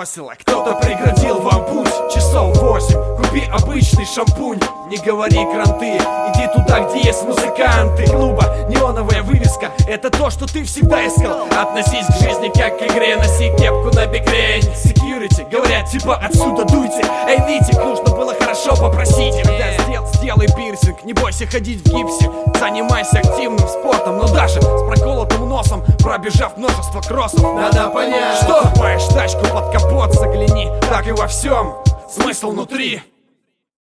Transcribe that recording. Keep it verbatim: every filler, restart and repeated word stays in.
бросила, кто-то преградил вам путь. Часов восемь, купи обычный шампунь. Не говори кранты, иди туда, где есть музыканты. Клуба, неоновая вывеска, это то, что ты всегда искал. Относись к жизни как к игре, носи кепку на бикрень. Security, говорят типа отсюда дуйте. Эй, нытик, нужно было хорошо попросить их. Да, сдел, сделай пирсинг, не бойся ходить в гипсе. Занимайся активным спортом, но даже с проколотым носом, пробежав множество кроссов. Надо понять, что покупаешь тачку под капот, загляни, так и во всем смысл внутри.